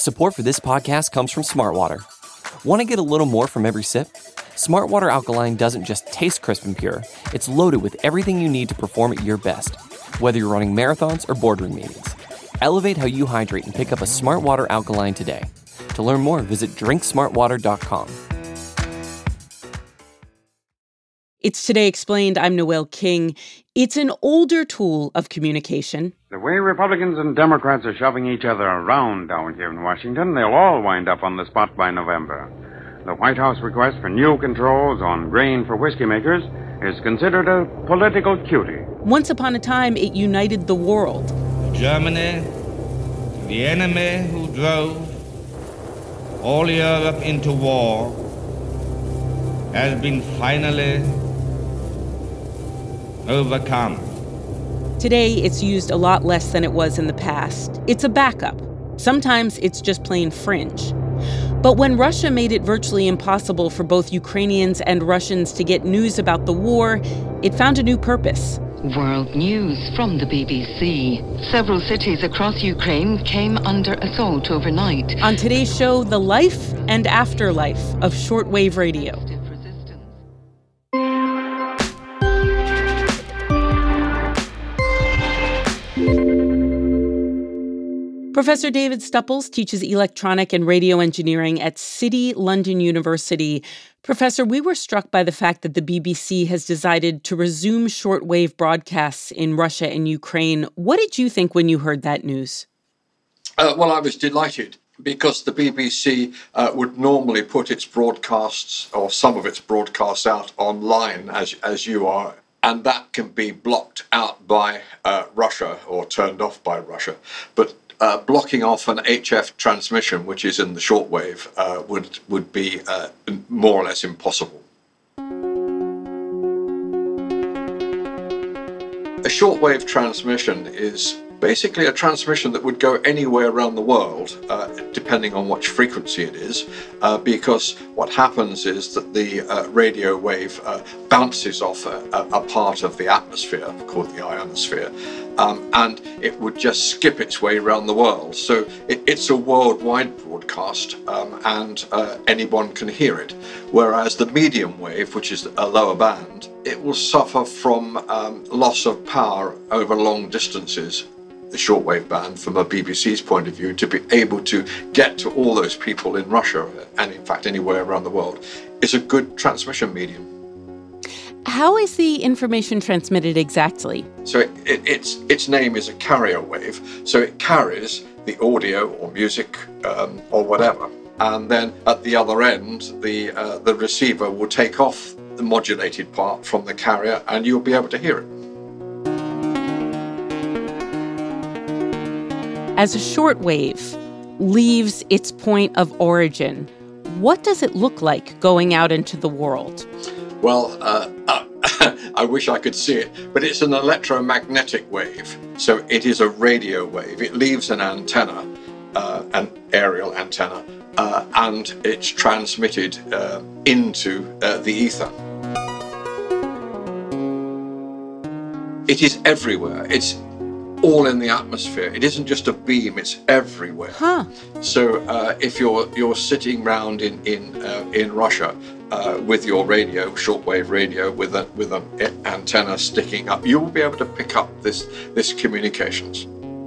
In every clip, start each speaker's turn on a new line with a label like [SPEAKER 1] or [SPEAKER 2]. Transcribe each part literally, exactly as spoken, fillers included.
[SPEAKER 1] Support for this podcast comes from Smartwater. Want to get a little more from every sip? Smartwater Alkaline doesn't just taste crisp and pure, it's loaded with everything you need to perform at your best, whether you're running marathons or boardroom meetings. Elevate how you hydrate and pick up a Smartwater Alkaline today. To learn more, visit drink smartwater dot com.
[SPEAKER 2] It's Today Explained. I'm Noelle King. It's an older tool of communication.
[SPEAKER 3] The way Republicans and Democrats are shoving each other around down here in Washington, they'll all wind up on the spot by November. The White House request for new controls on grain for whiskey makers is considered a political cutie.
[SPEAKER 2] Once upon a time, it united the world.
[SPEAKER 4] Germany, the enemy who drove all Europe into war, has been finally overcome.
[SPEAKER 2] Today, it's used a lot less than it was in the past. It's a backup. Sometimes it's just plain fringe. But when Russia made it virtually impossible for both Ukrainians and Russians to get news about the war, it found a new purpose.
[SPEAKER 5] World News from the B B C. Several cities across Ukraine came under assault overnight.
[SPEAKER 2] On today's show, the life and afterlife of shortwave radio. Professor David Stupples teaches electronic and radio engineering at City London University. Professor, we were struck by the fact that the B B C has decided to resume shortwave broadcasts in Russia and Ukraine. What did you think when you heard that news?
[SPEAKER 6] Uh, well, I was delighted because the B B C uh, would normally put its broadcasts or some of its broadcasts out online, as as you are, and that can be blocked out by uh, Russia or turned off by Russia. But Uh, blocking off an H F transmission, which is in the shortwave, uh, would would be uh, more or less impossible. A shortwave transmission is basically a transmission that would go anywhere around the world, uh, depending on which frequency it is, uh, because what happens is that the uh, radio wave uh, bounces off a, a part of the atmosphere, called the ionosphere, um, and it would just skip its way around the world. So it, it's a worldwide broadcast, um, and uh, anyone can hear it. Whereas the medium wave, which is a lower band, it will suffer from um, loss of power over long distances. The shortwave band, from a B B C's point of view, to be able to get to all those people in Russia, and in fact anywhere around the world, is a good transmission medium.
[SPEAKER 2] How is the information transmitted exactly?
[SPEAKER 6] So it, it, its its name is a carrier wave, so it carries the audio or music um, or whatever, and then at the other end, the uh, the receiver will take off the modulated part from the carrier, and you'll be able to hear it.
[SPEAKER 2] As a shortwave leaves its point of origin, what does it look like going out into the world?
[SPEAKER 6] Well, uh, uh, I wish I could see it, but it's an electromagnetic wave. So it is a radio wave. It leaves an antenna, uh, an aerial antenna, uh, and it's transmitted uh, into uh, the ether. It is everywhere. It's all in the atmosphere. It isn't just a beam, it's everywhere.
[SPEAKER 2] Huh.
[SPEAKER 6] So uh, if you're you're sitting round in in uh, in Russia uh, with your radio, shortwave radio, with a with an antenna sticking up, you will be able to pick up this this communications.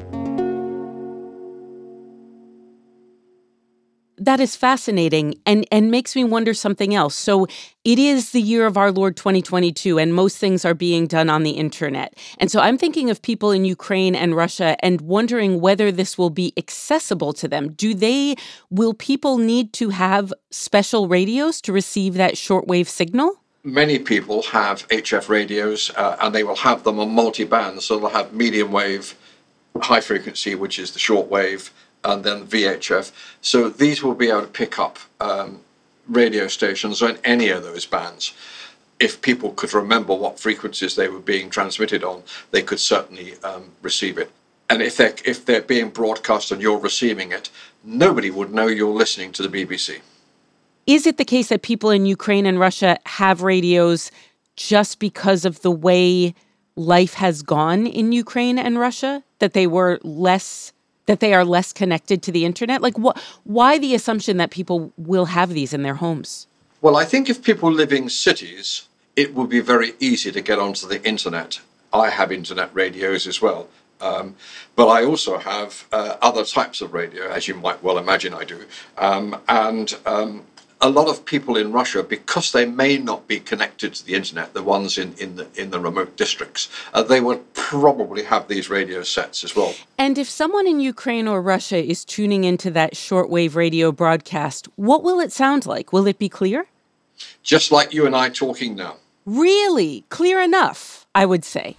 [SPEAKER 2] That is fascinating and, and makes me wonder something else. So it is the year of our Lord twenty twenty-two, and most things are being done on the internet. And so I'm thinking of people in Ukraine and Russia and wondering whether this will be accessible to them. Do they, will people need to have special radios to receive that shortwave signal?
[SPEAKER 6] Many people have H F radios, uh, and they will have them on multi-band. So they'll have medium wave, high frequency, which is the shortwave, and then V H F. So these will be able to pick up um, radio stations on any of those bands. If people could remember what frequencies they were being transmitted on, they could certainly um, receive it. And if they're, if they're being broadcast and you're receiving it, nobody would know you're listening to the B B C.
[SPEAKER 2] Is it the case that people in Ukraine and Russia have radios just because of the way life has gone in Ukraine and Russia? That they were less that they are less connected to the internet? Like, wh- why the assumption that people will have these in their homes?
[SPEAKER 6] Well, I think if people live in cities, it would be very easy to get onto the internet. I have internet radios as well. Um, but I also have uh, other types of radio, as you might well imagine I do. Um, and um, a lot of people in Russia, because they may not be connected to the internet, the ones in, in, the, in the remote districts, uh, they would probably have these radio sets as well.
[SPEAKER 2] And if someone in Ukraine or Russia is tuning into that shortwave radio broadcast, what will it sound like? Will it be clear?
[SPEAKER 6] Just like you and I talking now.
[SPEAKER 2] Really? Clear enough, I would say.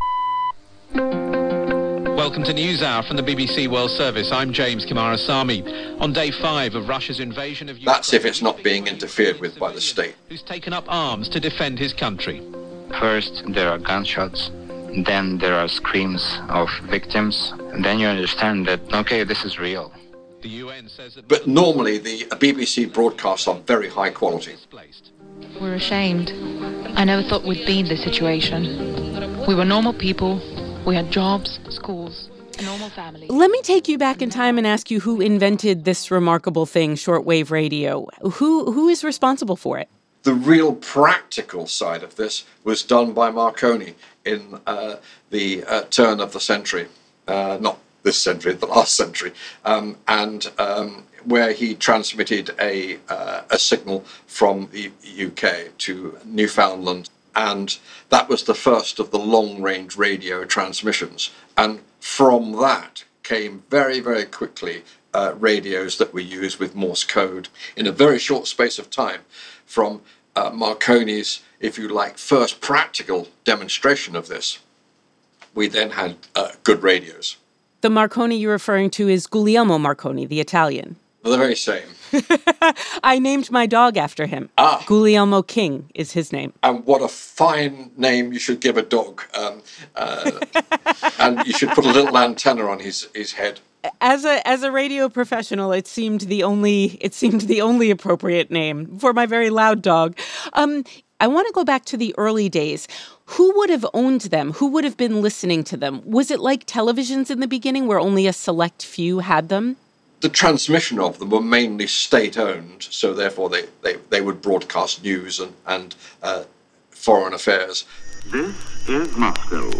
[SPEAKER 7] Welcome to NewsHour from the B B C World Service. I'm James Kimarasamy. On day five of Russia's invasion of Ukraine...
[SPEAKER 6] That's if it's not being interfered with by the state.
[SPEAKER 7] ...who's taken up arms to defend his country.
[SPEAKER 8] First, there are gunshots. Then there are screams of victims. And then you understand that, okay, this is real.
[SPEAKER 7] The U N says that...
[SPEAKER 6] But normally the B B C broadcasts are very high quality.
[SPEAKER 9] We're ashamed. I never thought we'd be in this situation. We were normal people. We had jobs, schools, a normal family.
[SPEAKER 2] Let me take you back in time and ask you who invented this remarkable thing, shortwave radio. Who who is responsible for it?
[SPEAKER 6] The real practical side of this was done by Marconi in uh, the uh, turn of the century, uh, not this century, the last century, um, and um, where he transmitted a uh, a signal from the U K to Newfoundland. And that was the first of the long-range radio transmissions. And from that came very, very quickly uh, radios that were used with Morse code in a very short space of time. From uh, Marconi's, if you like, first practical demonstration of this, we then had uh, good radios.
[SPEAKER 2] The Marconi you're referring to is Guglielmo Marconi, the Italian.
[SPEAKER 6] The very same.
[SPEAKER 2] I named my dog after him.
[SPEAKER 6] Ah.
[SPEAKER 2] Guglielmo King is his name.
[SPEAKER 6] And what a fine name you should give a dog. Um, uh, and you should put a little antenna on his, his head.
[SPEAKER 2] As a as a radio professional, it seemed the only it seemed the only appropriate name for my very loud dog. Um, I want to go back to the early days. Who would have owned them? Who would have been listening to them? Was it like televisions in the beginning where only a select few had them?
[SPEAKER 6] The transmission of them were mainly state-owned, so therefore they, they, they would broadcast news and, and uh, foreign affairs.
[SPEAKER 10] This is Moscow.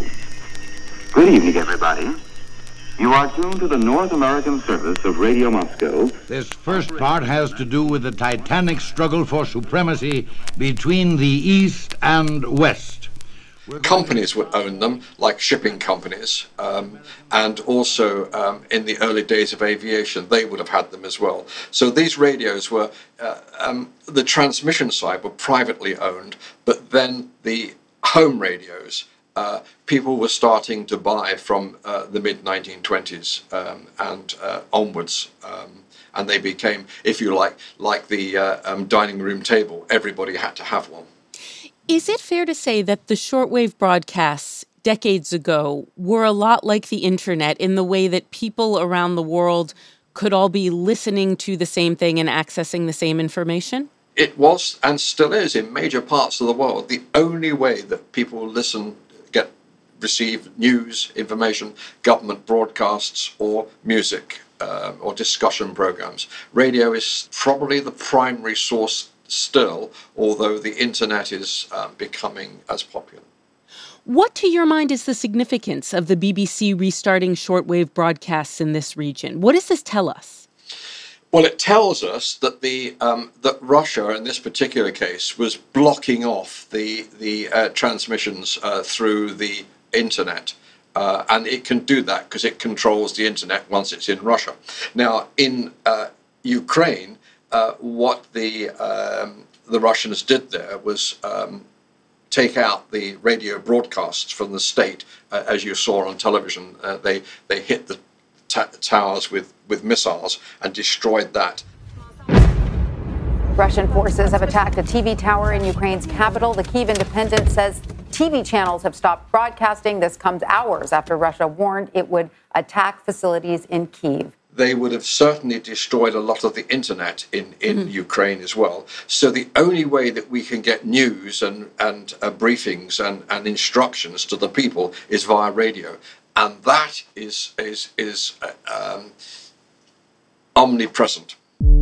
[SPEAKER 10] Good evening, everybody. You are tuned to the North American service of Radio Moscow.
[SPEAKER 11] This first part has to do with the titanic struggle for supremacy between the East and West.
[SPEAKER 6] Companies would own them, like shipping companies, um, and also um, in the early days of aviation, they would have had them as well. So these radios were, uh, um, the transmission side were privately owned, but then the home radios, uh, people were starting to buy from uh, the mid nineteen twenties um, and uh, onwards. Um, and they became, if you like, like the uh, um, dining room table. Everybody had to have one.
[SPEAKER 2] Is it fair to say that the shortwave broadcasts decades ago were a lot like the internet in the way that people around the world could all be listening to the same thing and accessing the same information?
[SPEAKER 6] It was and still is in major parts of the world. The only way that people listen, get, receive news, information, government broadcasts or music uh, or discussion programs. Radio is probably the primary source still, although the internet is um, becoming as popular.
[SPEAKER 2] What, to your mind, is the significance of the B B C restarting shortwave broadcasts in this region? What does this tell us?
[SPEAKER 6] Well, it tells us that the um, that Russia, in this particular case, was blocking off the the uh, transmissions uh, through the internet. Uh, and it can do that because it controls the internet once it's in Russia. Now, in uh, Ukraine, Uh, what the um, the Russians did there was um, take out the radio broadcasts from the state, uh, as you saw on television. Uh, they they hit the ta- towers with, with missiles and destroyed that.
[SPEAKER 12] Russian forces have attacked a T V tower in Ukraine's capital. The Kyiv Independent says T V channels have stopped broadcasting. This comes hours after Russia warned it would attack facilities in Kyiv.
[SPEAKER 6] They would have certainly destroyed a lot of the internet in, in mm-hmm. Ukraine as well. So the only way that we can get news and, and uh, briefings and, and instructions to the people is via radio. And that is, is, is uh, um, omnipresent.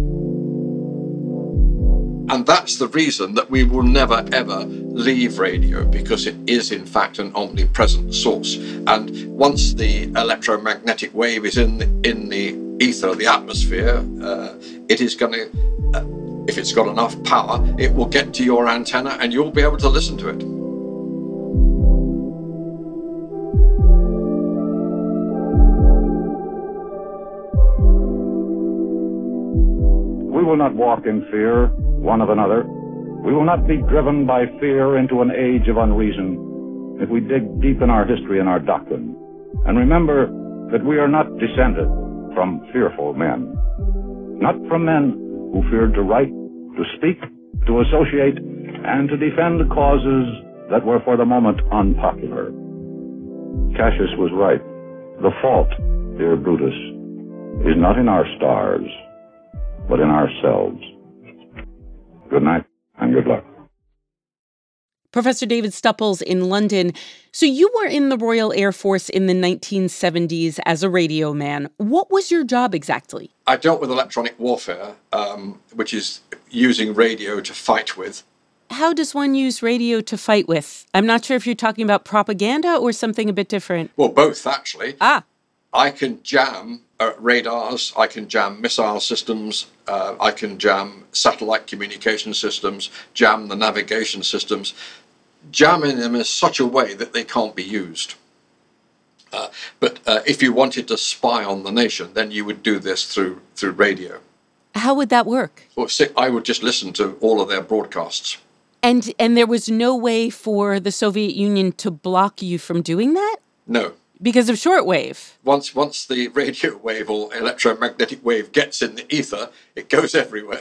[SPEAKER 6] And that's the reason that we will never, ever leave radio, because it is, in fact, an omnipresent source. And once the electromagnetic wave is in the, in the ether, the atmosphere, uh, it is going to, uh, if it's got enough power, it will get to your antenna and you'll be able to listen to it.
[SPEAKER 13] We will not walk in fear one of another. We will not be driven by fear into an age of unreason if we dig deep in our history and our doctrine and remember that we are not descended from fearful men, not from men who feared to write, to speak, to associate, and to defend causes that were for the moment unpopular. Cassius was right. The fault, dear Brutus, is not in our stars, but in ourselves. Good night and good luck.
[SPEAKER 2] Professor David Stupples in London. So you were in the Royal Air Force in the nineteen seventies as a radio man. What was your job exactly?
[SPEAKER 6] I dealt with electronic warfare, um, which is using radio to fight with.
[SPEAKER 2] How does one use radio to fight with? I'm not sure if you're talking about propaganda or something a bit different.
[SPEAKER 6] Well, both, actually.
[SPEAKER 2] Ah.
[SPEAKER 6] I can jam uh, radars, I can jam missile systems, uh, I can jam satellite communication systems, jam the navigation systems, jamming them in such a way that they can't be used. Uh, but uh, if you wanted to spy on the nation, then you would do this through through radio.
[SPEAKER 2] How would that work?
[SPEAKER 6] Well, I would just listen to all of their broadcasts.
[SPEAKER 2] And and there was no way for the Soviet Union to block you from doing that?
[SPEAKER 6] No.
[SPEAKER 2] Because of shortwave.
[SPEAKER 6] Once once the radio wave or electromagnetic wave gets in the ether, it goes everywhere.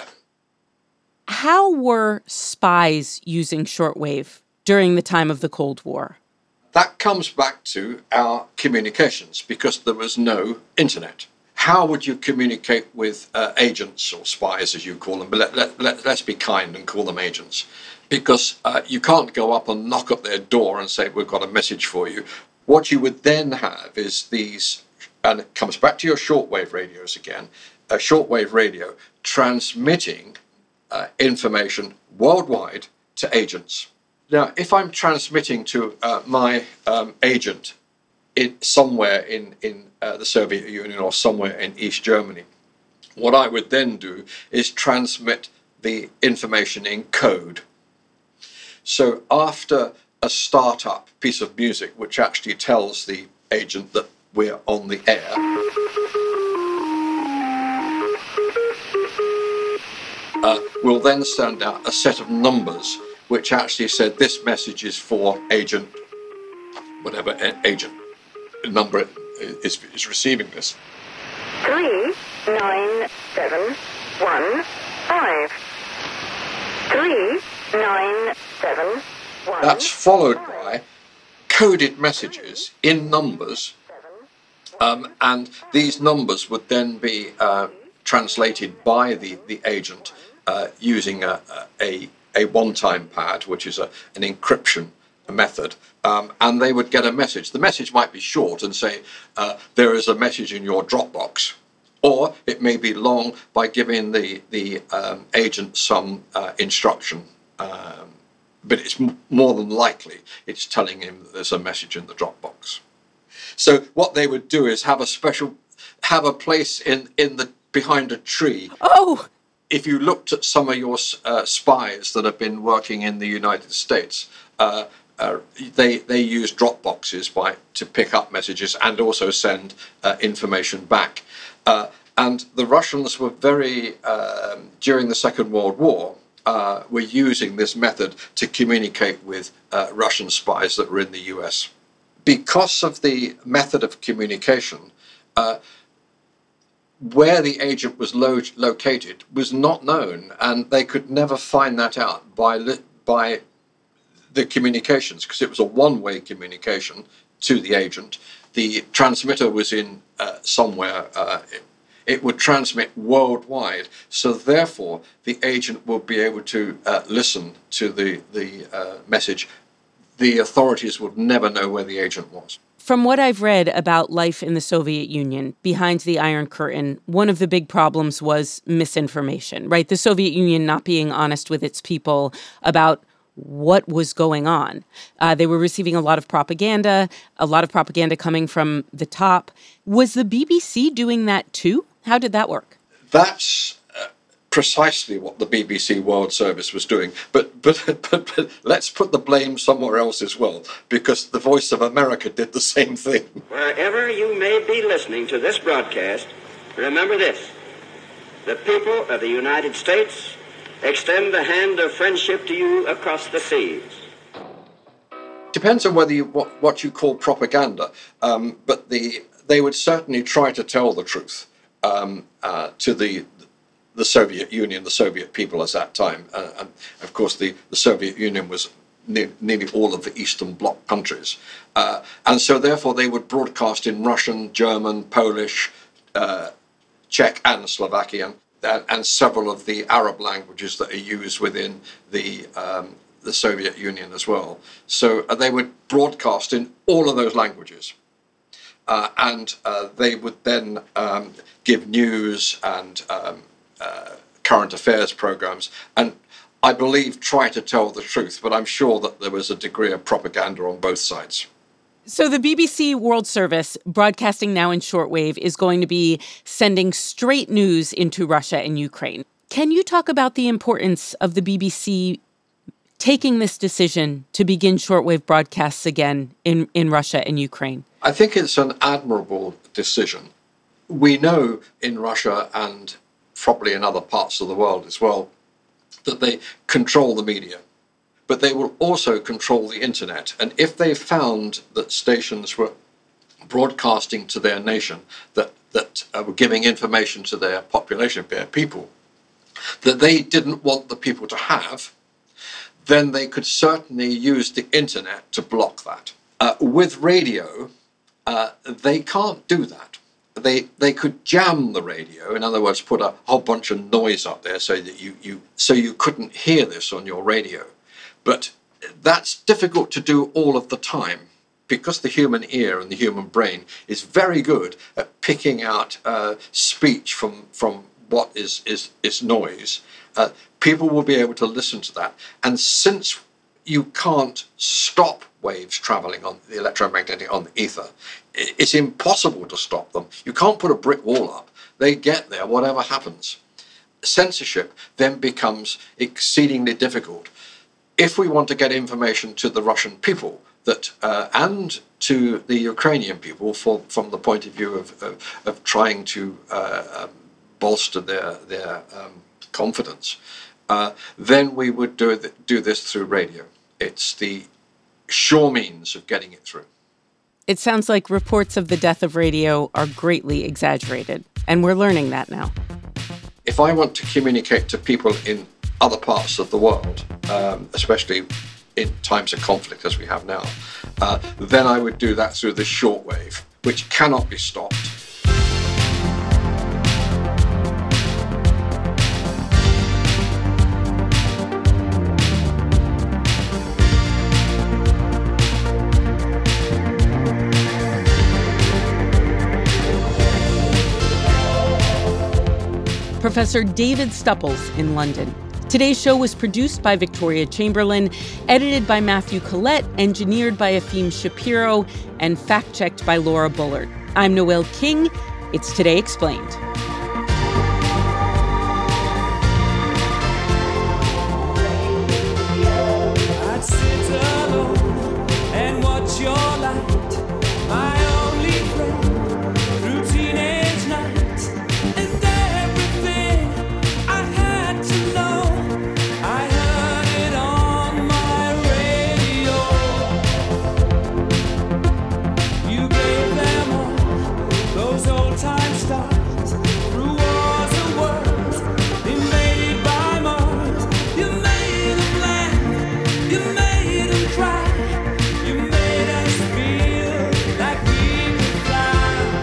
[SPEAKER 2] How were spies using shortwave during the time of the Cold War?
[SPEAKER 6] That comes back to our communications, because there was no internet. How would you communicate with uh, agents or spies, as you call them? But let, let, let, let's be kind and call them agents. Because uh, you can't go up and knock at their door and say, we've got a message for you. What you would then have is these, and it comes back to your shortwave radios again, a shortwave radio transmitting uh, information worldwide to agents. Now, if I'm transmitting to uh, my um, agent in, somewhere in, in uh, the Soviet Union or somewhere in East Germany, what I would then do is transmit the information in code. So after a startup piece of music, which actually tells the agent that we're on the air, uh, we'll then send out a set of numbers which actually said this message is for agent, whatever agent number is, is receiving this.
[SPEAKER 14] Three nine seven one five. Three nine seven.
[SPEAKER 6] That's followed by coded messages in numbers, um, and these numbers would then be uh, translated by the, the agent uh, using a, a, a one-time pad, which is a, an encryption method, um, and they would get a message. The message might be short and say, uh, there is a message in your Dropbox, or it may be long by giving the, the um, agent some uh, instruction. Um, But it's m- more than likely it's telling him that there's a message in the Dropbox. So what they would do is have a special, have a place in, in the behind a tree.
[SPEAKER 2] Oh!
[SPEAKER 6] If you looked at some of your uh, spies that have been working in the United States, uh, uh, they they use Dropboxes by to pick up messages and also send uh, information back. Uh, and the Russians were very uh, during the Second World War. Uh, were using this method to communicate with uh, Russian spies that were in the U S. Because of the method of communication, uh, where the agent was lo- located was not known, and they could never find that out by li- by the communications, because it was a one-way communication to the agent. The transmitter was in uh, somewhere. Uh, It would transmit worldwide, so therefore the agent would be able to uh, listen to the, the uh, message. The authorities would never know where the agent was.
[SPEAKER 2] From what I've read about life in the Soviet Union, behind the Iron Curtain, one of the big problems was misinformation, right? The Soviet Union not being honest with its people about what was going on. Uh, they were receiving a lot of propaganda, a lot of propaganda coming from the top. Was the B B C doing that too? How did that work?
[SPEAKER 6] That's uh, precisely what the B B C World Service was doing. But, but, but, but let's put the blame somewhere else as well, because the Voice of America did the same thing.
[SPEAKER 15] Wherever you may be listening to this broadcast, remember this. The people of the United States extend the hand of friendship to you across the seas.
[SPEAKER 6] Depends on whether you what, what you call propaganda, um, but the they would certainly try to tell the truth um, uh, to the the Soviet Union, the Soviet people at that time. Uh, and of course, the, the Soviet Union was ne- nearly all of the Eastern Bloc countries, uh, and so therefore they would broadcast in Russian, German, Polish, uh, Czech, and Slovakian. And several of the Arab languages that are used within the um, the Soviet Union as well. So uh, they would broadcast in all of those languages. Uh, and uh, they would then um, give news and um, uh, current affairs programs, and I believe try to tell the truth, but I'm sure that there was a degree of propaganda on both sides.
[SPEAKER 2] So the B B C World Service, broadcasting now in shortwave, is going to be sending straight news into Russia and Ukraine. Can you talk about the importance of the B B C taking this decision to begin shortwave broadcasts again in, in Russia and Ukraine?
[SPEAKER 6] I think it's an admirable decision. We know in Russia and probably in other parts of the world as well that they control the media. But they will also control the internet. And if they found that stations were broadcasting to their nation, that, that uh, were giving information to their population, their people, that they didn't want the people to have, then they could certainly use the internet to block that. Uh, with radio, uh, they can't do that. They they could jam the radio, in other words, put a whole bunch of noise up there so that you, you so you couldn't hear this on your radio. But that's difficult to do all of the time, because the human ear and the human brain is very good at picking out uh, speech from, from what is, is, is noise. Uh, people will be able to listen to that. And since you can't stop waves traveling on the electromagnetic, on the ether, it's impossible to stop them. You can't put a brick wall up. They get there, whatever happens. Censorship then becomes exceedingly difficult. If we want to get information to the Russian people that uh, and to the Ukrainian people for, from the point of view of, of, of trying to uh, um, bolster their, their um, confidence, uh, then we would do, th- do this through radio. It's the sure means of getting it through.
[SPEAKER 2] It sounds like reports of the death of radio are greatly exaggerated, and we're learning that now.
[SPEAKER 6] If I want to communicate to people in other parts of the world, um, especially in times of conflict as we have now, uh, then I would do that through the shortwave, which cannot be stopped.
[SPEAKER 2] Professor David Stupples in London. Today's show was produced by Victoria Chamberlain, edited by Matthew Collette, engineered by Efim Shapiro, and fact-checked by Laura Bullard. I'm Noel King. It's Today Explained.
[SPEAKER 16] I'd sit alone and watch your light, my only friend, through teenage nights. And everything I had to know, I heard it on my radio. You gave them all those old time stars, through wars and worlds, invaded by Mars. You made them laugh, you made them cry, you made us feel like we could fly.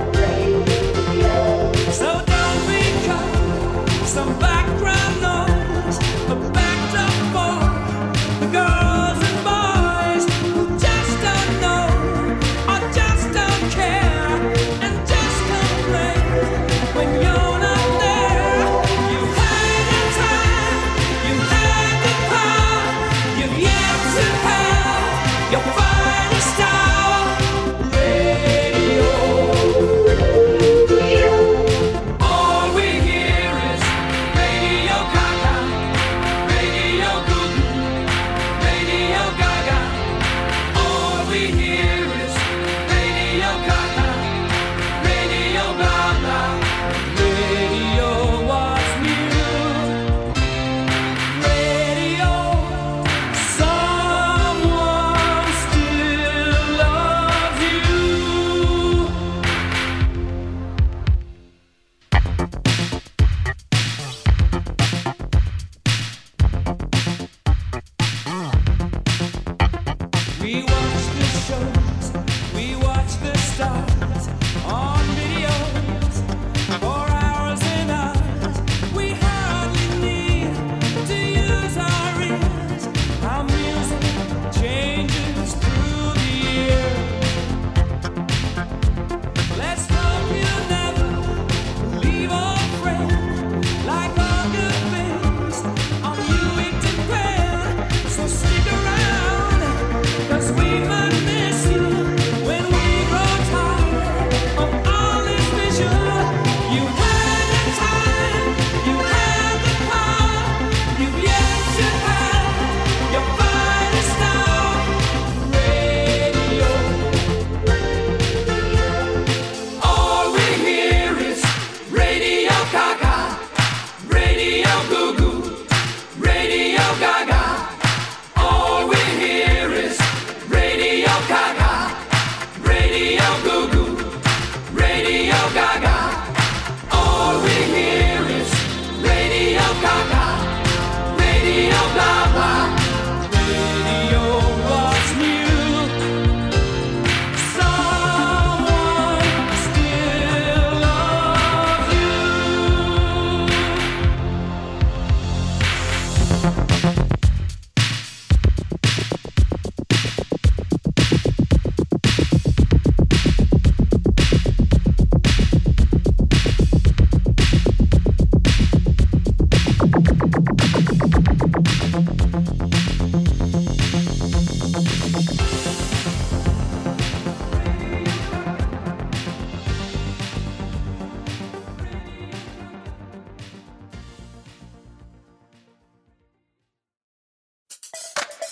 [SPEAKER 16] So don't become some background noise, but backed up for the girls and boys who just don't know, or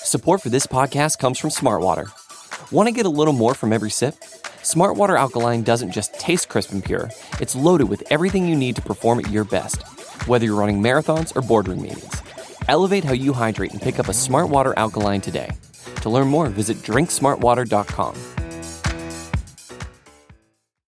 [SPEAKER 1] Support for this podcast comes from Smartwater. Want to get a little more from every sip? Smartwater Alkaline doesn't just taste crisp and pure, it's loaded with everything you need to perform at your best, whether you're running marathons or boardroom meetings. Elevate how you hydrate and pick up a Smartwater Alkaline today. To learn more, visit drink smart water dot com.